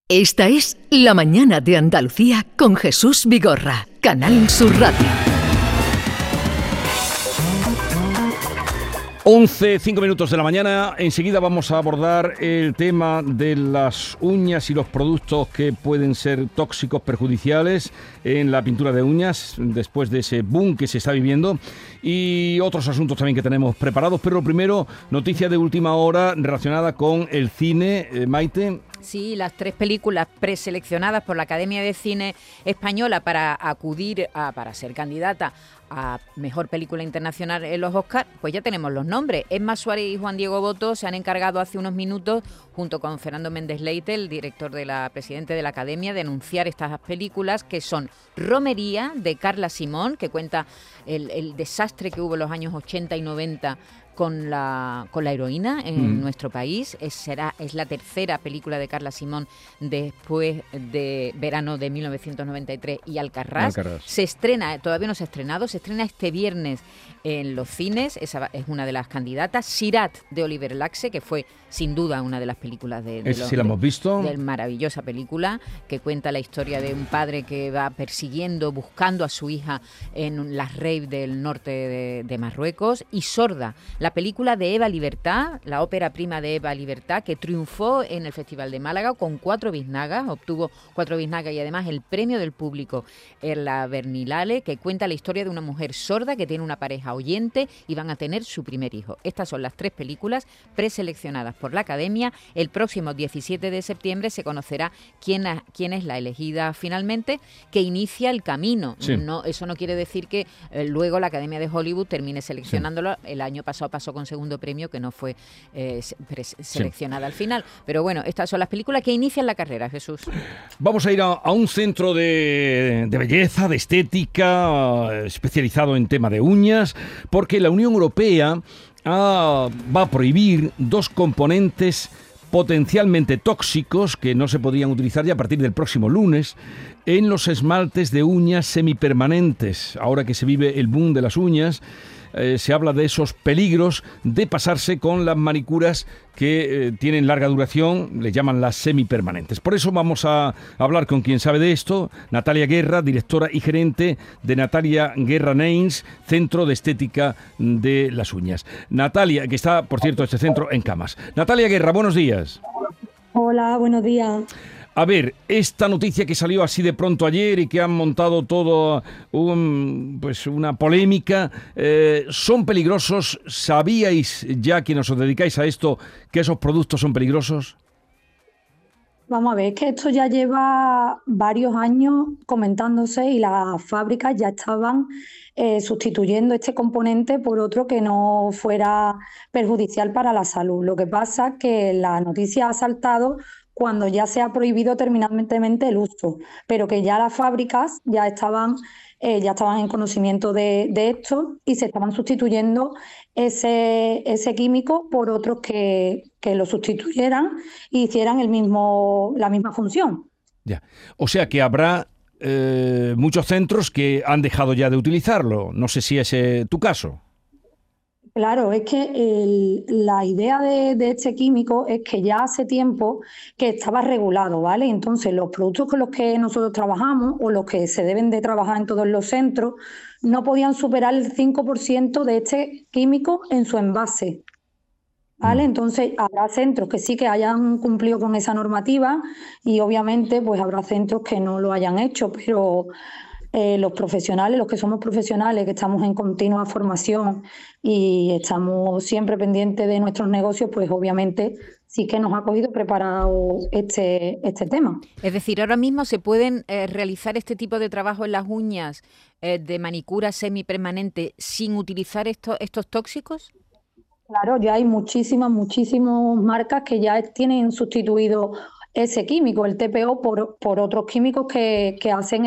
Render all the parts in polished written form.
Esta es La Mañana de Andalucía con Jesús Vigorra, Canal Sur Radio. 11:05 de la mañana. Enseguida vamos a abordar el tema de las uñas y los productos que pueden ser tóxicos, perjudiciales en la pintura de uñas, después de ese boom que se está viviendo, y otros asuntos también que tenemos preparados. Pero primero, noticia de última hora relacionada con el cine. Maite. Sí, las 3 películas preseleccionadas por la Academia de Cine Española para ser candidata a Mejor Película Internacional en los Oscars, pues ya tenemos los nombres. Emma Suárez y Juan Diego Botto se han encargado hace unos minutos, junto con Fernando Méndez Leite, el presidente de la Academia, de anunciar estas películas, que son Romería, de Carla Simón, que cuenta el desastre que hubo en los años 80 y 90 con la heroína en nuestro país. Es la tercera película de Carla Simón después de Verano de 1993 y Alcarrás. Se estrena, todavía no se ha estrenado, se estrena este viernes en los cines. Esa es una de las candidatas. Sirat, de Oliver Laxe, que fue sin duda una de las películas sí la hemos visto. De maravillosa película, que cuenta la historia de un padre que va buscando a su hija en las raves del norte de Marruecos. Y Sorda, la película de Eva Libertad, la ópera prima de Eva Libertad, que triunfó en el Festival de Málaga con 4 biznagas, obtuvo 4 biznagas y además el premio del público en la Berlinale, que cuenta la historia de una mujer sorda que tiene una pareja oyente y van a tener su primer hijo. Estas son las 3 películas preseleccionadas por la Academia. El próximo 17 de septiembre se conocerá quién es la elegida finalmente, que inicia el camino. Sí. Eso no quiere decir que luego la Academia de Hollywood termine seleccionándolo. Sí. El año pasado pasó con segundo premio, que no fue seleccionada al final. Pero bueno, estas son las películas que inician la carrera, Jesús. Vamos a ir a un centro de belleza, de estética, especializado en tema de uñas, porque la Unión Europea va a prohibir 2 componentes potencialmente tóxicos que no se podrían utilizar ya a partir del próximo lunes en los esmaltes de uñas semipermanentes. Ahora que se vive el boom de las uñas, se habla de esos peligros de pasarse con las manicuras que tienen larga duración, les llaman las semipermanentes. Por eso vamos a hablar con quien sabe de esto, Natalia Guerra, directora y gerente de Natalia Guerra Nails, Centro de Estética de las Uñas. Natalia, que está, por cierto, este centro en Camas. Natalia Guerra, buenos días. Hola, buenos días. A ver, esta noticia que salió así de pronto ayer y que han montado todo una polémica, ¿son peligrosos? ¿Sabíais ya, quienes os dedicáis a esto, que esos productos son peligrosos? Vamos a ver, es que esto ya lleva varios años comentándose y las fábricas ya estaban sustituyendo este componente por otro que no fuera perjudicial para la salud. Lo que pasa es que la noticia ha saltado cuando ya se ha prohibido terminantemente el uso, pero que ya las fábricas ya estaban en conocimiento de esto y se estaban sustituyendo ese químico por otros que lo sustituyeran y hicieran la misma función. Ya. O sea que habrá muchos centros que han dejado ya de utilizarlo. No sé si es tu caso. Claro, es que la idea de este químico es que ya hace tiempo que estaba regulado, ¿vale? Entonces, los productos con los que nosotros trabajamos o los que se deben de trabajar en todos los centros no podían superar el 5% de este químico en su envase, ¿vale? Entonces, habrá centros que sí que hayan cumplido con esa normativa y obviamente pues habrá centros que no lo hayan hecho, pero los profesionales, los que somos profesionales, que estamos en continua formación y estamos siempre pendientes de nuestros negocios, pues obviamente sí que nos ha cogido preparado este tema. Es decir, ahora mismo se pueden realizar este tipo de trabajo en las uñas de manicura semipermanente sin utilizar estos tóxicos. Claro, ya hay muchísimas marcas que ya tienen sustituido ese químico, el TPO, por otros químicos que hacen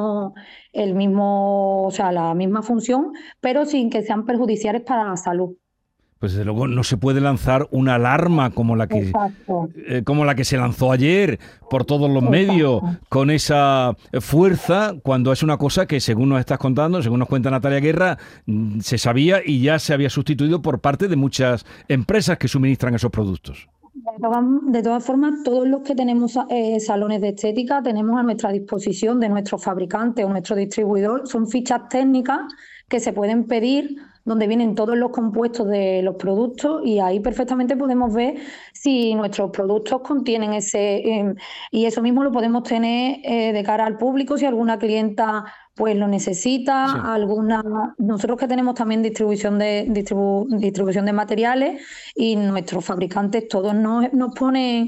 o sea, la misma función, pero sin que sean perjudiciales para la salud. Pues desde luego no se puede lanzar una alarma como la que se lanzó ayer por todos los medios, con esa fuerza, cuando es una cosa que, según nos estás contando, según nos cuenta Natalia Guerra, se sabía y ya se había sustituido por parte de muchas empresas que suministran esos productos. De todas formas, todos los que tenemos salones de estética tenemos a nuestra disposición de nuestro fabricante o nuestro distribuidor. Son fichas técnicas que se pueden pedir donde vienen todos los compuestos de los productos y ahí perfectamente podemos ver si nuestros productos contienen y eso mismo lo podemos tener de cara al público si alguna clienta pues lo necesita, Sí. Nosotros que tenemos también distribución de materiales y nuestros fabricantes todos nos ponen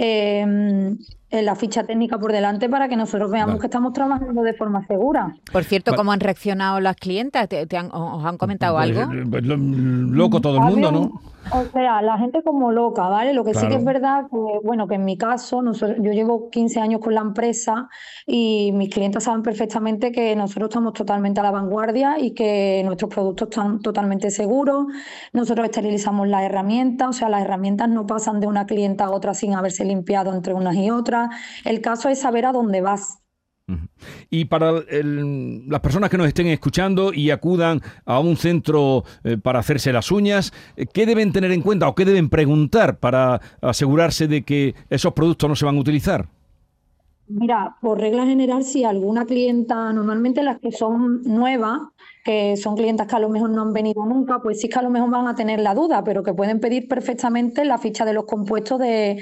la ficha técnica por delante para que nosotros veamos Vale. que estamos trabajando de forma segura. Por cierto, Vale. ¿cómo han reaccionado las clientas? ¿Os han comentado algo? Pues, loco todo el mundo, ¿no? O sea, la gente como loca, ¿vale? Lo que sí que Claro. es verdad que, bueno, que en mi caso, yo llevo 15 años con la empresa y mis clientes saben perfectamente que nosotros estamos totalmente a la vanguardia y que nuestros productos están totalmente seguros. Nosotros esterilizamos las herramientas, o sea, las herramientas no pasan de una clienta a otra sin haberse limpiado entre unas y otras. El caso es saber a dónde vas. Ujú. Y para las personas que nos estén escuchando y acudan a un centro para hacerse las uñas, ¿qué deben tener en cuenta o qué deben preguntar para asegurarse de que esos productos no se van a utilizar? Mira, por regla general, si alguna clienta, normalmente las que son nuevas, que son clientas que a lo mejor no han venido nunca, pues sí que a lo mejor van a tener la duda, pero que pueden pedir perfectamente la ficha de los compuestos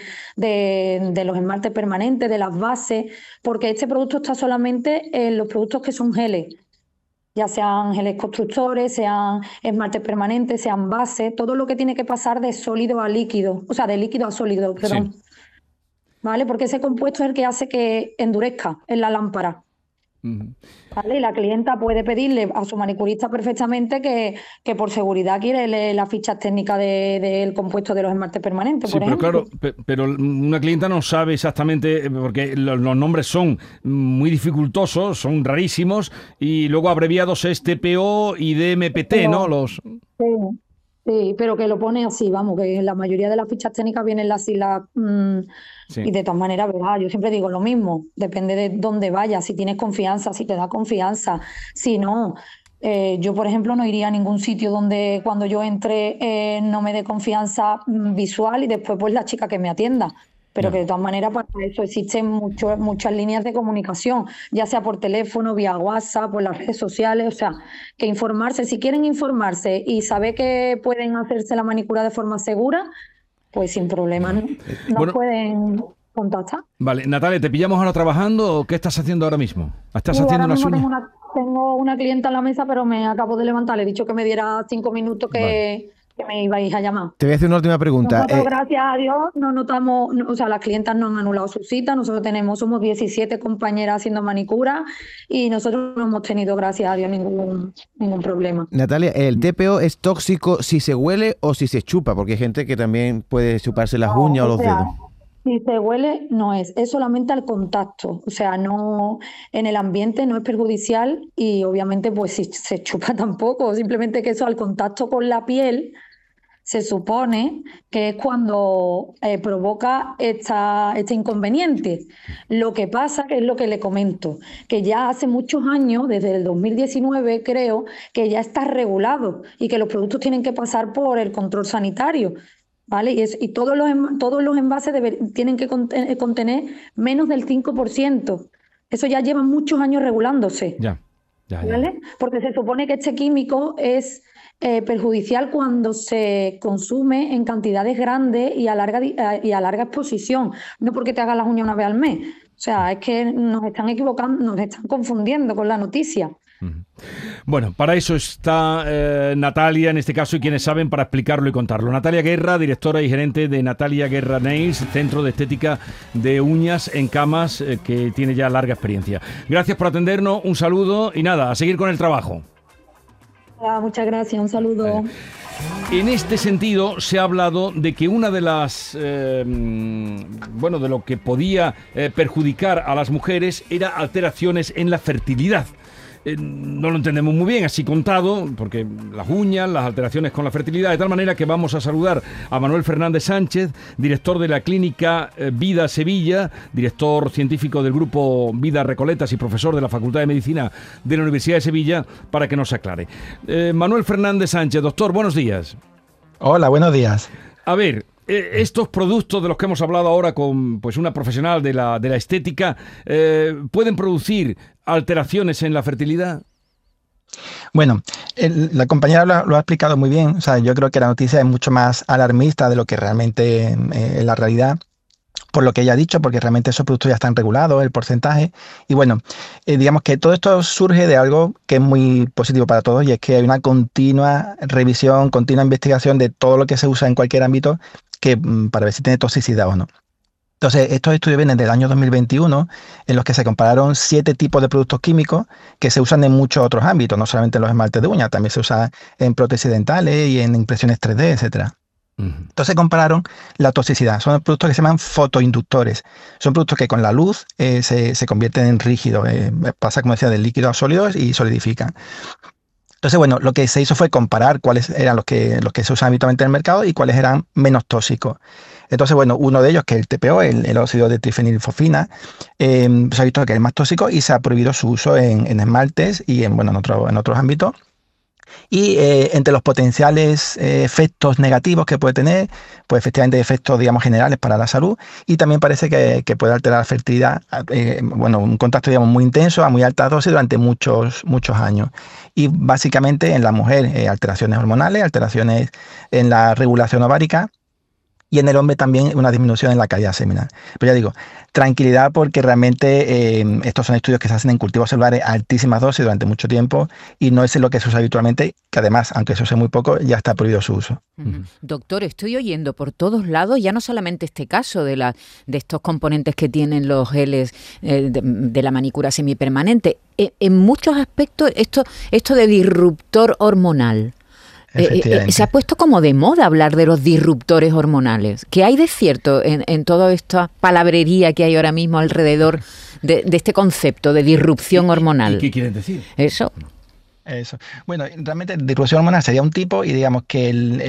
de los esmaltes permanentes, de las bases, porque este producto está solamente en los productos que son geles. Ya sean geles constructores, sean esmaltes permanentes, sean bases, todo lo que tiene que pasar de sólido a líquido, o sea, de líquido a sólido, perdón. Sí. ¿Vale? Porque ese compuesto es el que hace que endurezca en la lámpara. Ujú. ¿Vale? Y la clienta puede pedirle a su manicurista perfectamente que por seguridad quiere la ficha técnica del compuesto de los esmaltes permanentes, Sí, por pero ejemplo. claro, pero una clienta no sabe exactamente, porque los nombres son muy dificultosos, son rarísimos, y luego abreviados es TPO y DMPT, ¿no? Sí, sí, pero que lo pone así, vamos, que la mayoría de las fichas técnicas vienen las siglas. Sí. Y de todas maneras, ¿verdad? Yo siempre digo lo mismo, depende de dónde vayas, si tienes confianza, si te da confianza, si no. Yo, por ejemplo, no iría a ningún sitio donde cuando yo entre no me dé confianza visual y después pues la chica que me atienda. Pero Ya. que de todas maneras para eso existen muchas líneas de comunicación, ya sea por teléfono, vía WhatsApp, por las redes sociales, o sea, que informarse, si quieren informarse y saber que pueden hacerse la manicura de forma segura, pues sin problema, ¿no? Nos Bueno. pueden contactar. Vale, Natalia, ¿te pillamos ahora trabajando o qué estás haciendo ahora mismo? ¿Estás Y haciendo ahora unas mismo uñas? tengo una clienta en la mesa, pero me acabo de levantar. Le he dicho que me diera 5 minutos Vale. que me ibais a llamar. Te voy a hacer una última pregunta. Nosotros, gracias a Dios, no notamos, o sea, las clientas no han anulado su cita. Nosotros somos 17 compañeras haciendo manicura y nosotros no hemos tenido, gracias a Dios, ningún problema. Natalia, ¿el TPO es tóxico si se huele o si se chupa? Porque hay gente que también puede chuparse las uñas o los dedos. Si se huele, no es solamente al contacto, o sea, no en el ambiente no es perjudicial y obviamente pues si se chupa tampoco, simplemente que eso al contacto con la piel se supone que es cuando provoca este inconveniente. Lo que pasa, que es lo que le comento, que ya hace muchos años, desde el 2019 creo, que ya está regulado y que los productos tienen que pasar por el control sanitario. ¿Vale? Y todos los envases tienen que contener menos del 5%. Eso ya lleva muchos años regulándose. Ya. ¿Vale? Porque se supone que este químico es perjudicial cuando se consume en cantidades grandes y a larga exposición. No porque te hagas las uñas una vez al mes. O sea, es que nos están equivocando, nos están confundiendo con la noticia. Bueno, para eso está Natalia, en este caso, y quienes saben para explicarlo y contarlo. Natalia Guerra, directora y gerente de Natalia Guerra Nails, centro de estética de uñas en camas, que tiene ya larga experiencia. Gracias por atendernos, un saludo y nada, a seguir con el trabajo. Muchas gracias, un saludo. En este sentido, se ha hablado de que una de las, de lo que podía perjudicar a las mujeres era alteraciones en la fertilidad. No lo entendemos muy bien así contado, porque las uñas, las alteraciones con la fertilidad, de tal manera que vamos a saludar a Manuel Fernández Sánchez, director de la clínica Vida Sevilla, director científico del grupo Vida Recoletas y profesor de la Facultad de Medicina de la Universidad de Sevilla, para que nos aclare. Manuel Fernández Sánchez, doctor, buenos días. Hola, buenos días. A ver, estos productos de los que hemos hablado ahora con pues una profesional de la estética, ¿pueden producir alteraciones en la fertilidad? Bueno, la compañera lo ha explicado muy bien. O sea, yo creo que la noticia es mucho más alarmista de lo que realmente es la realidad, por lo que ella ha dicho, porque realmente esos productos ya están regulados, el porcentaje. Y bueno, digamos que todo esto surge de algo que es muy positivo para todos, y es que hay una continua revisión, continua investigación de todo lo que se usa en cualquier ámbito para ver si tiene toxicidad o no. Entonces, estos estudios vienen del año 2021, en los que se compararon 7 tipos de productos químicos que se usan en muchos otros ámbitos, no solamente en los esmaltes de uñas, también se usa en prótesis dentales y en impresiones 3D, etcétera. Entonces compararon la toxicidad. Son productos que se llaman fotoinductores. Son productos que con la luz se convierten en rígidos. Pasa, como decía, del líquido a sólidos y solidifican. Entonces, bueno, lo que se hizo fue comparar cuáles eran los que se usan habitualmente en el mercado y cuáles eran menos tóxicos. Entonces, bueno, uno de ellos, que es el TPO, el óxido de trifenilfosfina, se ha visto que es el más tóxico y se ha prohibido su uso en esmaltes y en otros ámbitos. Y entre los potenciales efectos negativos que puede tener, pues efectivamente efectos, digamos, generales para la salud, y también parece que puede alterar la fertilidad, un contacto, digamos, muy intenso a muy alta dosis durante muchos años. Y básicamente en la mujer, alteraciones hormonales, alteraciones en la regulación ovárica, y en el hombre también una disminución en la calidad seminal. Pero ya digo, tranquilidad, porque realmente estos son estudios que se hacen en cultivos celulares a altísimas dosis durante mucho tiempo, y no es lo que se usa habitualmente, que además, aunque se use muy poco, ya está prohibido su uso. Doctor, estoy oyendo por todos lados, ya no solamente este caso de estos componentes que tienen los geles de la manicura semipermanente, en muchos aspectos esto de disruptor hormonal. Se ha puesto como de moda hablar de los disruptores hormonales. ¿Qué hay de cierto en toda esta palabrería que hay ahora mismo alrededor de este concepto de disrupción hormonal? ¿Y qué quieren decir? Eso. Bueno, realmente disrupción hormonal sería un tipo, y digamos que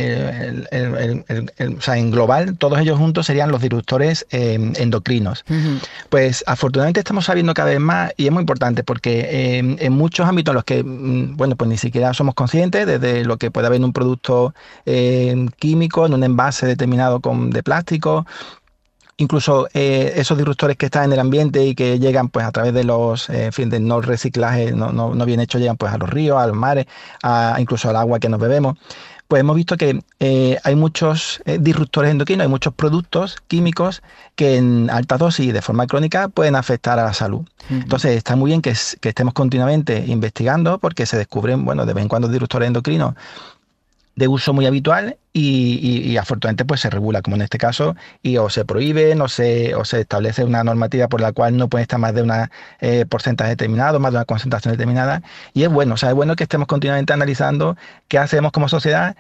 o sea, en global todos ellos juntos serían los disruptores endocrinos. Pues afortunadamente estamos sabiendo cada vez más, y es muy importante porque en muchos ámbitos en los que pues ni siquiera somos conscientes, desde lo que puede haber en un producto químico, en un envase determinado de plástico. Incluso esos disruptores que están en el ambiente y que llegan pues a través de los de no reciclaje, no bien hecho, llegan pues a los ríos, a los mares, incluso al agua que nos bebemos. Pues hemos visto que hay muchos disruptores endocrinos, hay muchos productos químicos que en alta dosis y de forma crónica pueden afectar a la salud. Entonces está muy bien que estemos continuamente investigando, porque se descubren, de vez en cuando, disruptores endocrinos de uso muy habitual, y afortunadamente pues se regula, como en este caso, y o se prohíben o se establece una normativa por la cual no puede estar más de un porcentaje determinado, más de una concentración determinada. Y es bueno, es bueno que estemos continuamente analizando qué hacemos como sociedad,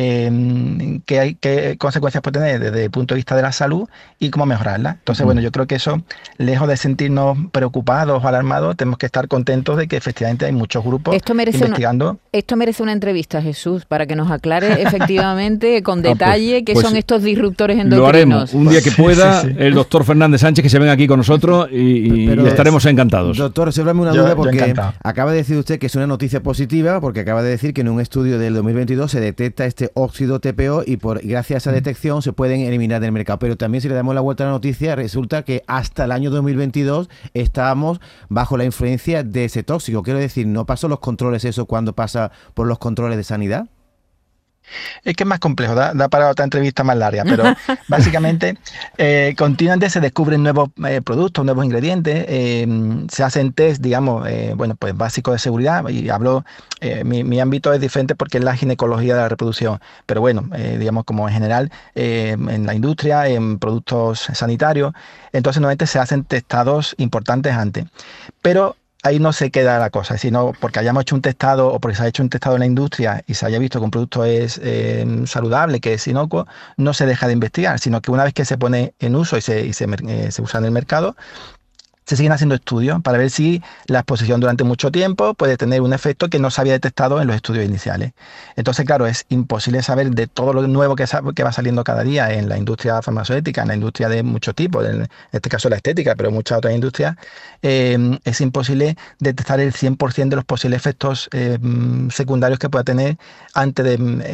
qué consecuencias puede tener desde el punto de vista de la salud y cómo mejorarla. Entonces, yo creo que eso, lejos de sentirnos preocupados o alarmados, tenemos que estar contentos de que efectivamente hay muchos grupos investigando. Esto merece una entrevista, Jesús, para que nos aclare efectivamente con detalle qué son estos disruptores endocrinos. Lo haremos un día que pueda. El doctor Fernández Sánchez, que se venga aquí con nosotros, y estaremos encantados. Doctor, sébrame una duda, porque acaba de decir usted que es una noticia positiva, porque acaba de decir que en un estudio del 2022 se detecta este óxido TPO, y gracias a esa detección se pueden eliminar del mercado. Pero también, si le damos la vuelta a la noticia, resulta que hasta el año 2022 estábamos bajo la influencia de ese tóxico. Quiero decir, ¿no pasó los controles eso cuando pasa por los controles de sanidad? Es que es más complejo, da para otra entrevista más larga, pero básicamente continuamente se descubren nuevos productos, nuevos ingredientes, se hacen test, digamos, pues básicos de seguridad, y hablo, mi ámbito es diferente porque es la ginecología de la reproducción, pero digamos, como en general, en la industria, en productos sanitarios, entonces normalmente se hacen testados importantes antes, pero ahí no se queda la cosa, sino porque hayamos hecho un testado o porque se haya hecho un testado en la industria y se haya visto que un producto es saludable, que es inocuo, no se deja de investigar, sino que una vez que se pone en uso y se usa en el mercado, se siguen haciendo estudios para ver si la exposición durante mucho tiempo puede tener un efecto que no se había detectado en los estudios iniciales. Entonces, claro, es imposible saber de todo lo nuevo que va saliendo cada día en la industria farmacéutica, en la industria de muchos tipos, en este caso la estética, pero muchas otras industrias. Es imposible detectar el 100% de los posibles efectos secundarios que pueda tener antes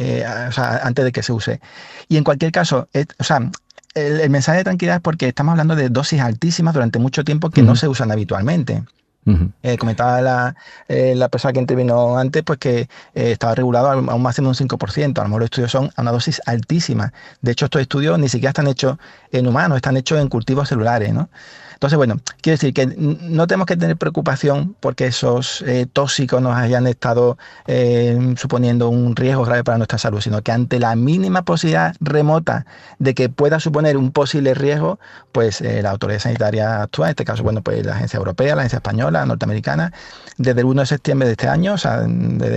de que se use. Y en cualquier caso, el mensaje de tranquilidad es porque estamos hablando de dosis altísimas durante mucho tiempo que no se usan habitualmente. Comentaba la persona que intervino antes, pues que estaba regulado a un máximo de un 5%. A lo mejor los estudios son a una dosis altísima. De hecho, estos estudios ni siquiera están hechos en humanos, están hechos en cultivos celulares, ¿no? Entonces, bueno, quiero decir que no tenemos que tener preocupación porque esos tóxicos nos hayan estado suponiendo un riesgo grave para nuestra salud, sino que ante la mínima posibilidad remota de que pueda suponer un posible riesgo, pues la autoridad sanitaria actúa, en este caso, bueno, pues la agencia europea, la agencia española, la norteamericana, desde el 1 de septiembre de este año, o sea,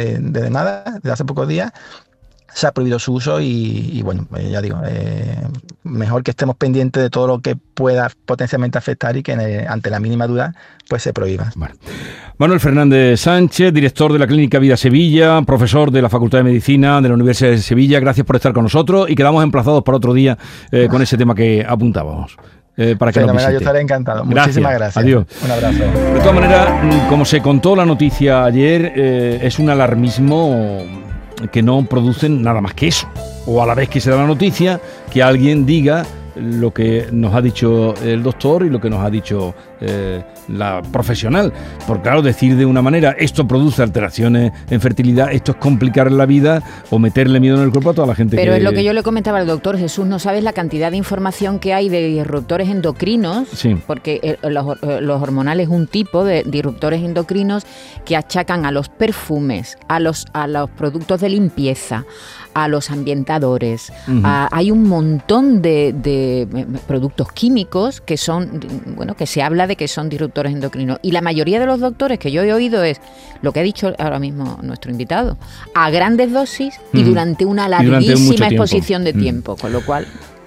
desde hace pocos días, se ha prohibido su uso y bueno, ya digo, mejor que estemos pendientes de todo lo que pueda potencialmente afectar y que ante la mínima duda pues se prohíba. Bueno. Manuel Fernández Sánchez, director de la Clínica Vida Sevilla, profesor de la Facultad de Medicina de la Universidad de Sevilla, gracias por estar con nosotros y quedamos emplazados para otro día con ese tema que apuntábamos. Para que nos visite. Yo estaré encantado. Muchísimas gracias. Adiós. Un abrazo. De todas maneras, como se contó la noticia ayer, es un alarmismo que no producen nada más que eso. O a la vez que se da la noticia, que alguien diga lo que nos ha dicho el doctor y lo que nos ha dicho la profesional. Porque claro, decir de una manera esto produce alteraciones en fertilidad, esto es complicar la vida o meterle miedo en el cuerpo a toda la gente. Pero es lo que yo le comentaba al doctor Jesús, no sabes la cantidad de información que hay de disruptores endocrinos, sí. Porque los hormonales es un tipo de disruptores endocrinos que achacan a los perfumes, a los productos de limpieza, a los ambientadores. Hay un montón de productos químicos que son, bueno, que se habla de que son disruptores endocrinos. Y la mayoría de los doctores que yo he oído es lo que ha dicho ahora mismo nuestro invitado, a grandes dosis y durante una larguísima exposición de tiempo, con lo cual...